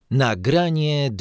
Nagranie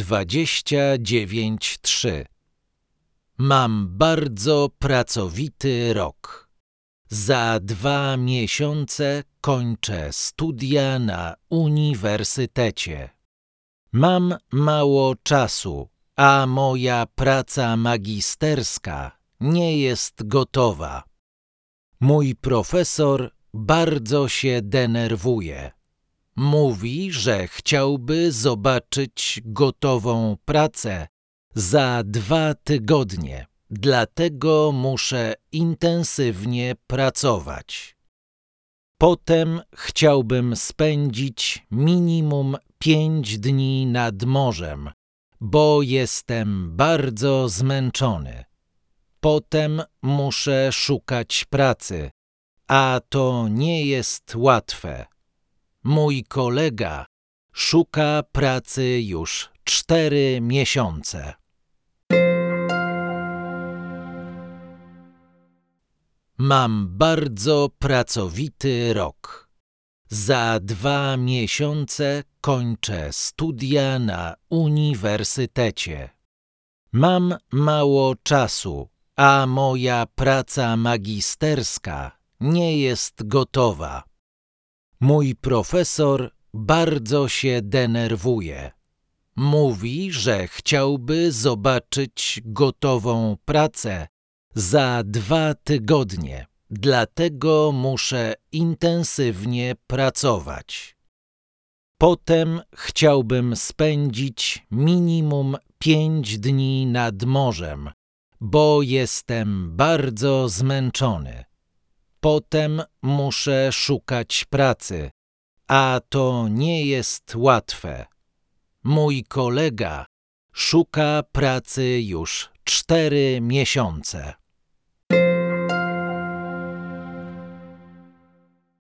29.3. Mam bardzo pracowity rok. Za 2 miesiące kończę studia na uniwersytecie. Mam mało czasu, a moja praca magisterska nie jest gotowa. Mój profesor bardzo się denerwuje. Mówi, że chciałby zobaczyć gotową pracę za 2 tygodnie, dlatego muszę intensywnie pracować. Potem chciałbym spędzić minimum 5 dni nad morzem, bo jestem bardzo zmęczony. Potem muszę szukać pracy, a to nie jest łatwe. Mój kolega szuka pracy już 4 miesiące. Mam bardzo pracowity rok. Za 2 miesiące kończę studia na uniwersytecie. Mam mało czasu, a moja praca magisterska nie jest gotowa. Mój profesor bardzo się denerwuje. Mówi, że chciałby zobaczyć gotową pracę za 2 tygodnie, dlatego muszę intensywnie pracować. Potem chciałbym spędzić minimum 5 dni nad morzem, bo jestem bardzo zmęczony. Potem muszę szukać pracy, a to nie jest łatwe. Mój kolega szuka pracy już 4 miesiące.